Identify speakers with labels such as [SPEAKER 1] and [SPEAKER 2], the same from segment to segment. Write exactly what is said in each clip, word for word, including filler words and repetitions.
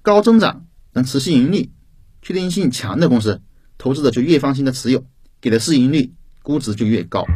[SPEAKER 1] 高增长能持续盈利、确定性强的公司，投资者就越放心的持有，给的市盈率估值就越高。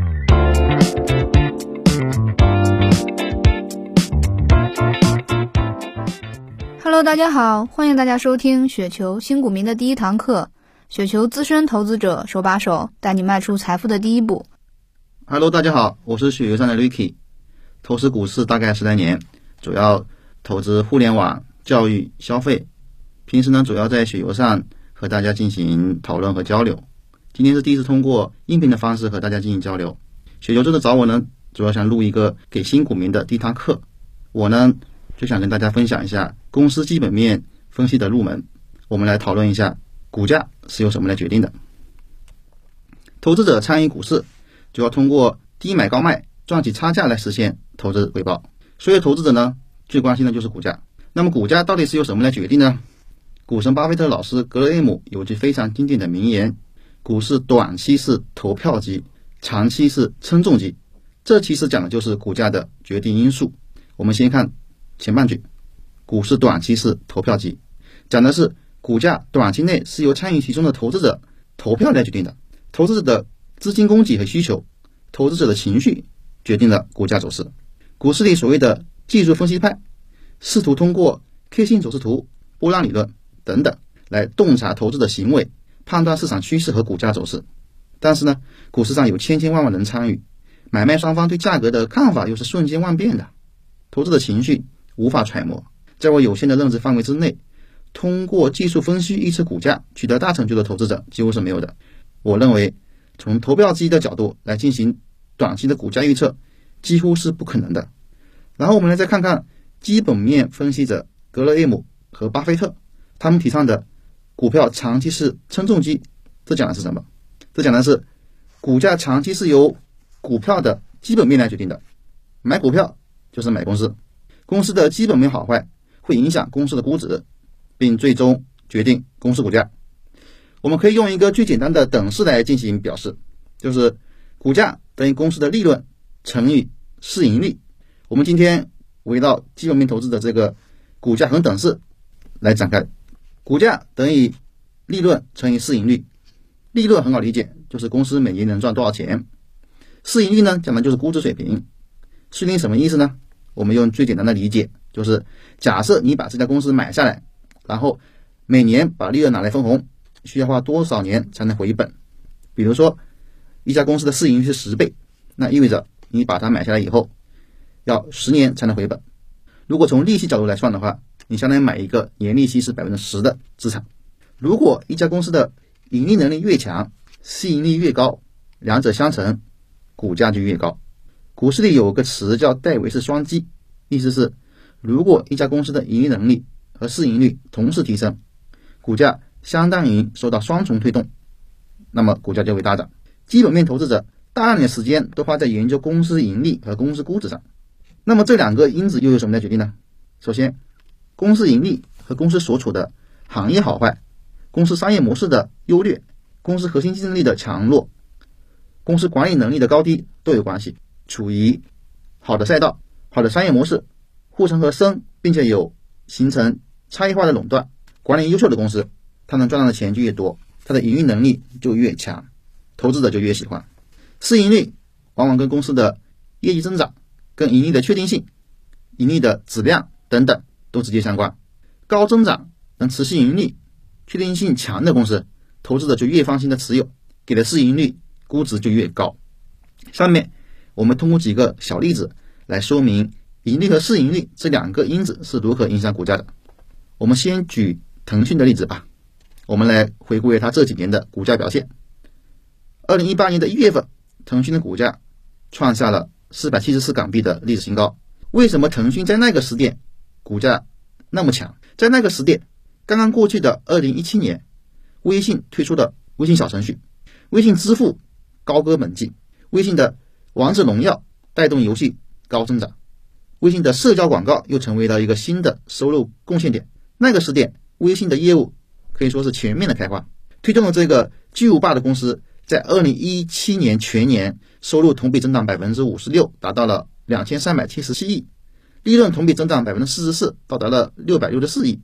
[SPEAKER 2] Hello， 大家好，欢迎大家收听雪球新股民的第一堂课，雪球资深投资者手把手带你迈出财富的第一步。
[SPEAKER 1] Hello， 大家好，我是雪球上的 Ricky， 投资股市大概十来年，主要投资互联网、教育、消费，平时呢主要在雪球上和大家进行讨论和交流。今天是第一次通过音频的方式和大家进行交流。雪球这次找我呢，主要想录一个给新股民的第一堂课。我呢就想跟大家分享一下公司基本面分析的入门，我们来讨论一下股价是由什么来决定的。投资者参与股市，主要通过低买高卖赚取差价来实现投资回报。所有投资者呢最关心的就是股价。那么股价到底是由什么来决定呢？股神巴菲特老师格雷厄姆有句非常经典的名言：股市短期是投票机，长期是称重机。这其实讲的就是股价的决定因素。我们先看前半句，股市短期是投票机，讲的是股价短期内是由参与其中的投资者投票来决定的。投资者的资金供给和需求，投资者的情绪决定了股价走势。股市里所谓的技术分析派试图通过 K 线走势图、波浪理论等等来洞察投资的行为，判断市场趋势和股价走势。但是呢，股市上有千千万万人参与，买卖双方对价格的看法又是瞬间万变的，投资的情绪无法揣摩。在我有限的认知范围之内，通过技术分析预测股价取得大成就的投资者几乎是没有的。我认为从投票机的角度来进行短期的股价预测几乎是不可能的。然后我们来再看看基本面分析者格雷厄姆和巴菲特他们提倡的股票长期是称重机，这讲的是什么？这讲的是股价长期是由股票的基本面来决定的。买股票就是买公司，公司的基本面好坏会影响公司的估值，并最终决定公司股价。我们可以用一个最简单的等式来进行表示，就是股价等于公司的利润乘以市盈率。我们今天围绕基本面投资的这个股价恒等式来展开。股价等于利润乘以市盈率。利润很好理解，就是公司每年能赚多少钱。市盈率呢，讲的就是估值水平。市盈率什么意思呢？我们用最简单的理解，就是假设你把这家公司买下来，然后每年把利润拿来分红，需要花多少年才能回本？比如说一家公司的市盈率是十倍，那意味着你把它买下来以后要十年才能回本。如果从利息角度来算的话，你相当于买一个年利息是 百分之十 的资产。如果一家公司的盈利能力越强，市盈率越高，两者相乘，股价就越高。股市里有个词叫戴维斯双击，意思是如果一家公司的盈利能力和市盈率同时提升，股价相当于受到双重推动，那么股价就会大涨。基本面投资者大量的时间都花在研究公司盈利和公司估值上，那么这两个因子又有什么来决定呢？首先，公司盈利和公司所处的行业好坏，公司商业模式的优劣，公司核心竞争力的强弱，公司管理能力的高低都有关系。处于好的赛道、好的商业模式，护城河深，并且有形成差异化的垄断，管理优秀的公司，它能赚到的钱就越多，它的盈利能力就越强，投资者就越喜欢。市盈率往往跟公司的业绩增长、跟盈利的确定性、盈利的质量等等都直接相关。高增长能持续盈利、确定性强的公司，投资者就越放心的持有，给的市盈率估值就越高。上面我们通过几个小例子来说明盈利和市盈率这两个因子是如何影响股价的。我们先举腾讯的例子吧，我们来回顾它这几年的股价表现。二零一八年的一月份，腾讯的股价创下了四百七十四港币的历史新高。为什么腾讯在那个时点股价那么强？在那个时点，刚刚过去的二零一七年，微信推出了微信小程序，微信支付高歌猛进，微信的王者荣耀带动游戏高增长，微信的社交广告又成为了一个新的收入贡献点。那个时点，微信的业务可以说是全面的开花，推动了这个巨无霸的公司在二零一七年全年收入同比增长 百分之五十六， 达到了两千三百七十七亿，利润同比增长 百分之四十四， 到达了六百六十四亿，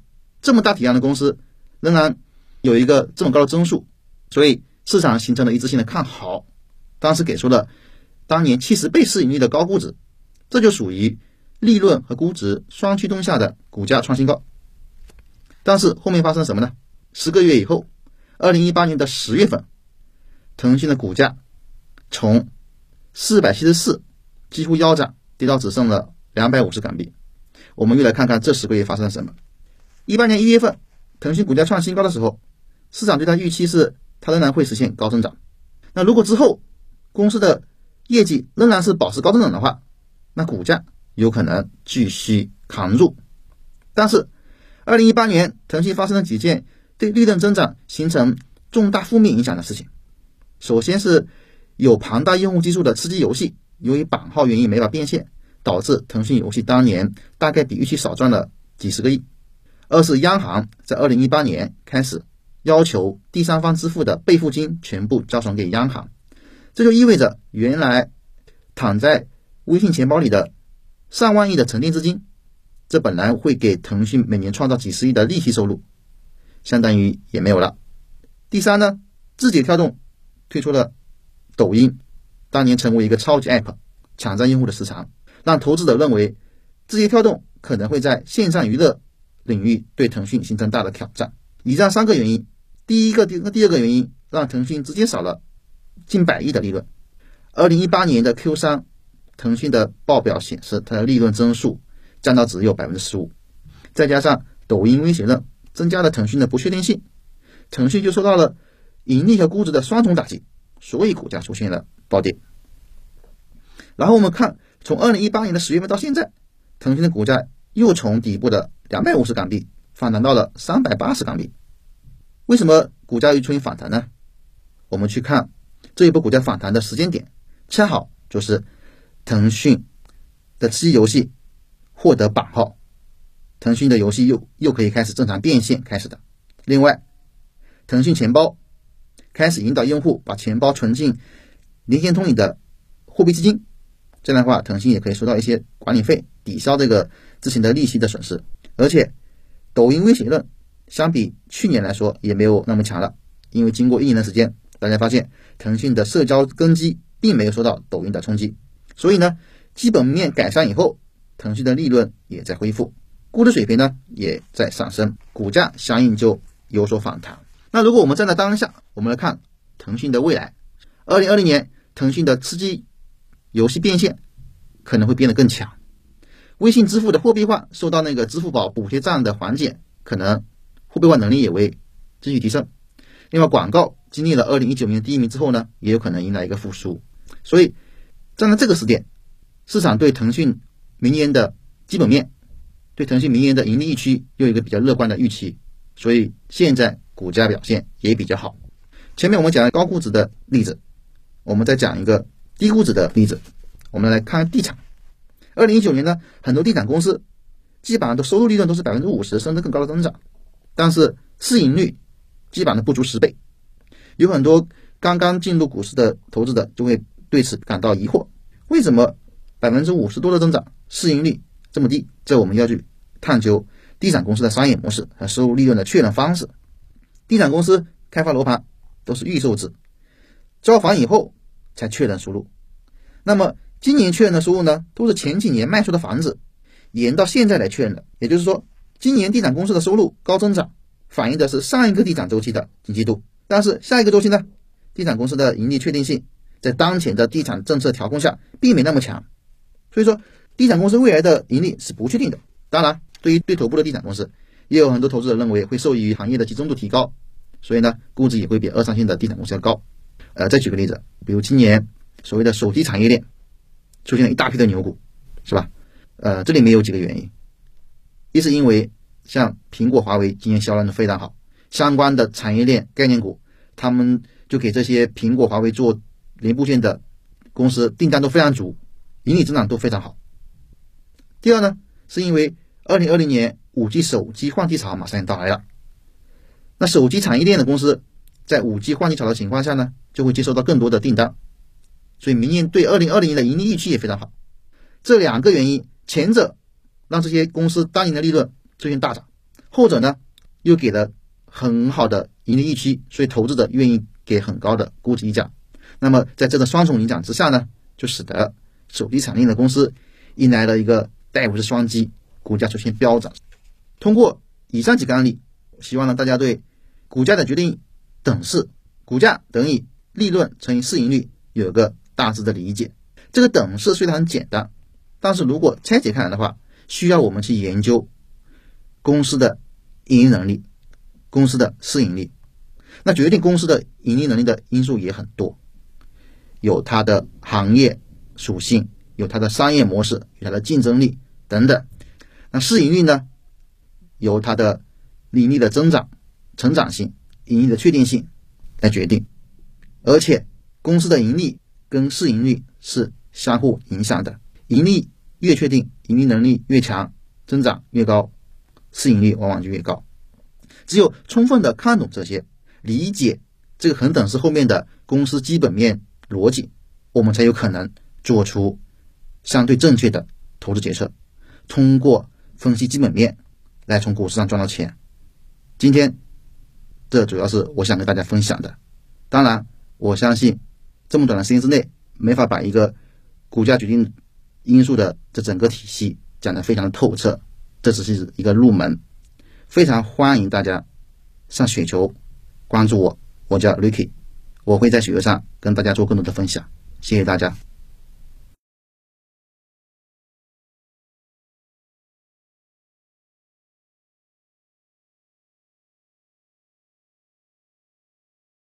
[SPEAKER 1] 这么大体量的公司仍然有一个这么高的增速，所以市场形成了一致性的看好，当时给出了当年七十倍市盈率的高估值，这就属于利润和估值双驱动下的股价创新高。但是后面发生了什么呢？十个月以后，二零一八年的十月份，腾讯的股价从四百七十四几乎腰斩，跌到只剩了两百五十港币。我们又来看看这十个月发生了什么。一八年一月份，腾讯股价创新高的时候，市场对它预期是它仍然会实现高增长。那如果之后公司的业绩仍然是保持高增长的话，那股价有可能继续扛住。但是二零一八年腾讯发生了几件对利润增长形成重大负面影响的事情。首先是有庞大用户基数的吃鸡游戏，由于版号原因没法变现，导致腾讯游戏当年大概比预期少赚了几十个亿。二是央行在二零一八年开始要求第三方支付的备付金全部交还给央行，这就意味着原来躺在微信钱包里的上万亿的沉淀资金，这本来会给腾讯每年创造几十亿的利息收入，相当于也没有了。第三呢，字节跳动推出了抖音，当年成为一个超级 app， 抢占用户的市场，让投资者认为字节跳动可能会在线上娱乐领域对腾讯形成大的挑战。以上三个原因，第一个第第二个原因让腾讯直接少了近百亿的利润。二零一八年的 Q 三， 腾讯的报表显示它的利润增速降到只有 百分之十五， 再加上抖音威胁论增加了腾讯的不确定性，腾讯就受到了盈利和估值的双重打击，所以股价出现了暴跌。然后我们看从二零一八年的十月份到现在，腾讯的股价又从底部的两百五十港币反弹到了三百八十港币。为什么股价又出现反弹呢？我们去看这一波股价反弹的时间点，恰好就是腾讯的吃鸡游戏获得版号，腾讯的游戏又又可以开始正常变现开始的。另外，腾讯钱包开始引导用户把钱包存进联想通里的货币基金，这样的话腾讯也可以收到一些管理费抵消这个之前的利息的损失。而且抖音威胁论相比去年来说也没有那么强了，因为经过一年的时间，大家发现腾讯的社交根基并没有受到抖音的冲击，所以呢基本面改善以后，腾讯的利润也在恢复，估值水平呢也在上升，股价相应就有所反弹。那如果我们站在当下，我们来看腾讯的未来，二零二零年腾讯的吃鸡游戏变现可能会变得更强，微信支付的货币化受到那个支付宝补贴战的缓解，可能货币化能力也会继续提升。另外广告经历了二零一九年第一名之后呢，也有可能迎来一个复苏。所以站在这个时点，市场对腾讯明年的基本面，对腾讯明年的盈利预期又有一个比较乐观的预期，所以现在股价表现也比较好。前面我们讲了高估值的例子，我们再讲一个低估值的例子。我们来看地产。二零一九年呢，很多地产公司基本上的收入利润都是 百分之五十 甚至更高的增长，但是市盈率基本上不足十倍。有很多刚刚进入股市的投资者就会对此感到疑惑，为什么 百分之五十 多的增长，市盈率这么低？这我们要去探究地产公司的商业模式和收入利润的确认方式。地产公司开发楼盘都是预售制，交房以后才确认收入。那么今年确认的收入呢，都是前几年卖出的房子延到现在来确认的。也就是说，今年地产公司的收入高增长，反映的是上一个地产周期的景气度。但是下一个周期呢，地产公司的盈利确定性在当前的地产政策调控下并没那么强，所以说地产公司未来的盈利是不确定的。当然，对于对头部的地产公司，也有很多投资者认为会受益于行业的集中度提高，所以呢，估值也会比二三线的地产公司要高。呃，再举个例子，比如今年所谓的手机产业链出现了一大批的牛股，是吧？呃，这里面有几个原因，一是因为像苹果、华为今年销量都非常好，相关的产业链概念股，他们就给这些苹果、华为做零部件的公司订单都非常足，盈利增长都非常好。第二呢，是因为二零二零年 五 G 手机换机潮马上到来了，那手机产业链的公司在 五 G 换机潮的情况下呢，就会接收到更多的订单，所以明年对二零二零年的盈利预期也非常好。这两个原因，前者让这些公司当年的利润出现大涨，后者呢又给了很好的盈利预期，所以投资者愿意给很高的估值溢价。那么在这个双重影响之下呢，就使得手机产业链的公司迎来了一个戴维斯双击，股价出现飙涨。通过以上几个案例，希望呢大家对股价的决定等式，股价等于利润乘以市盈率有个大致的理解。这个等式虽然很简单，但是如果拆解开来的话，需要我们去研究公司的盈利能力，公司的市盈率。那决定公司的盈利能力的因素也很多，有它的行业属性，有它的商业模式，有它的竞争力等等。那市盈率呢，由它的盈利的增长、成长性、盈利的确定性来决定。而且公司的盈利跟市盈率是相互影响的，盈利越确定，盈利能力越强，增长越高，市盈率往往就越高。只有充分的看懂这些，理解这个恒等式后面的公司基本面逻辑，我们才有可能做出相对正确的投资决策，通过分析基本面来从股市上赚到钱。今天这主要是我想跟大家分享的。当然我相信这么短的时间之内没法把一个股价决定因素的这整个体系讲得非常的透彻，这只是一个入门。非常欢迎大家上雪球关注我，我叫 Ricky， 我会在雪球上跟大家做更多的分享。谢谢大家。